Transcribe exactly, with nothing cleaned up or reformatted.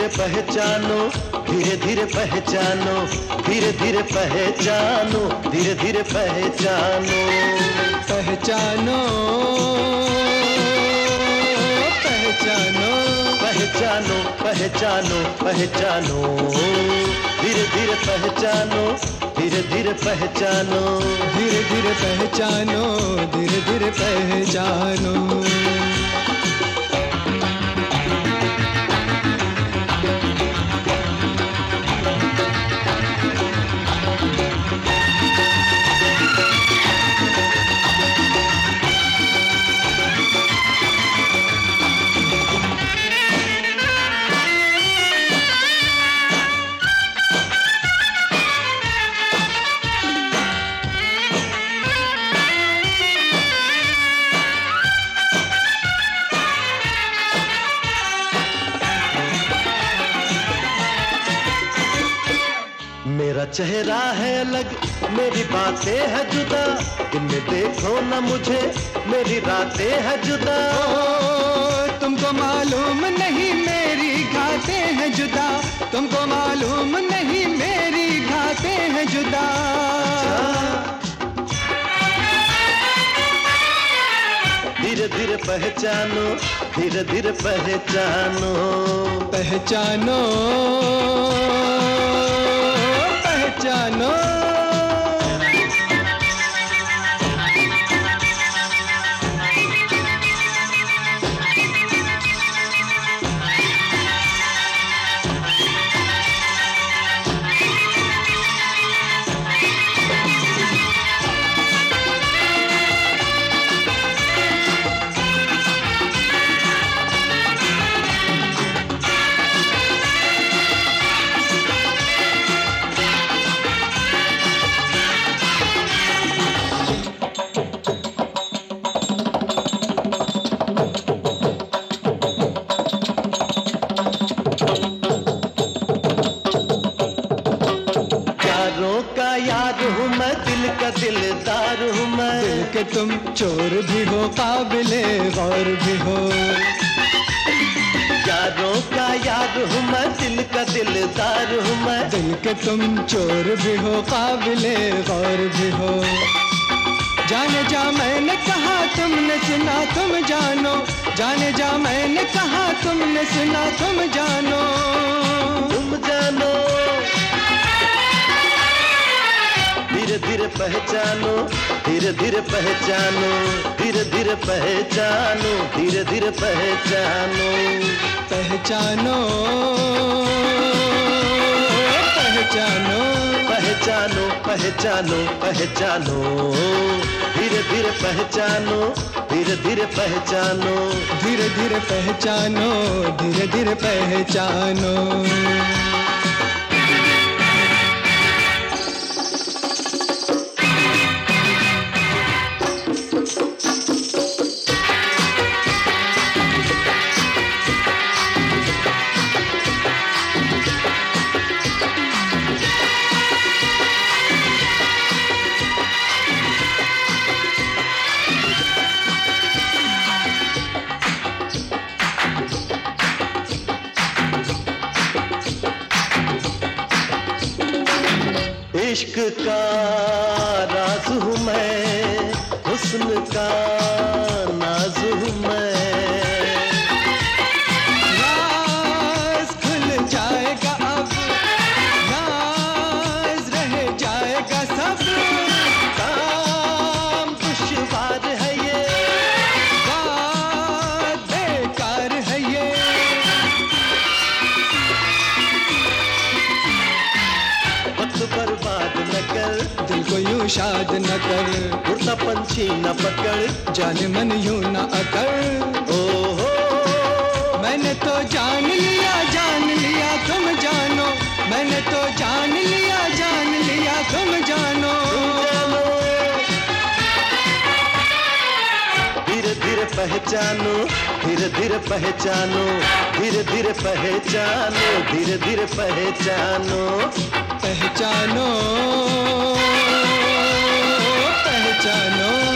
धीरे पहचानो, धीरे धीरे पहचानो, धीरे धीरे पहचानो, धीरे धीरे पहचानो, पहचानो पहचानो पहचानो पहचानो पहचानो, धीरे धीरे पहचानो, धीरे धीरे पहचानो, धीरे धीरे पहचानो, धीरे धीरे पहचानो। मेरा चेहरा है अलग, मेरी बातें है जुदा, दिन में देखो न मुझे, मेरी रातें है जुदा। ओ, तुमको मालूम नहीं मेरी घातें हैं जुदा, तुमको मालूम नहीं मेरी घातें हैं जुदा। धीरे धीरे पहचानो, धीरे धीरे पहचानो, पहचानो पहचानो। का यार हूँ मैं, दिल का दिलदार हूँ मैं, दिल के तुम चोर भी हो, काबिले गौर भी हो। यारों का यार हूँ मैं, दिल का दिलदार हूँ मैं, दिल के तुम चोर भी हो, काबिले गौर भी हो। जाने जा मैंने कहा तुमने सुना तुम जानो, जाने जा मैंने कहा तुमने सुना तुम जानो, तुम जानो। धीरे धीरे पहचानो, धीरे धीरे पहचानो, धीरे धीरे पहचानो, धीरे धीरे पहचानो, पहचानो पहचानो पहचानो पहचानो पहचानो, धीरे धीरे पहचानो, धीरे धीरे पहचानो, धीरे धीरे पहचानो, धीरे धीरे पहचानो। इश्क का राज हूँ मैं, हुस्न का नाज हूँ मैं, राज खुल जाएगा अब, नाज रह जाएगा सब, काम दुश्वार है ये, बात बेकार है ये। वक्त बर्बाद न कर, दिल को यूं शाद न कर, उड़ता पंछी न पकड़, जाने मन यूं न अकर। ओ हो मैंने तो जान लिया जान लिया तुम जानो, मैंने तो जान लिया जान लिया तुम जानो, धीरे धीरे पहचानो, धीरे धीरे पहचानो, धीरे धीरे पहचानो, धीरे धीरे पहचानो, पहचानो पहचानो।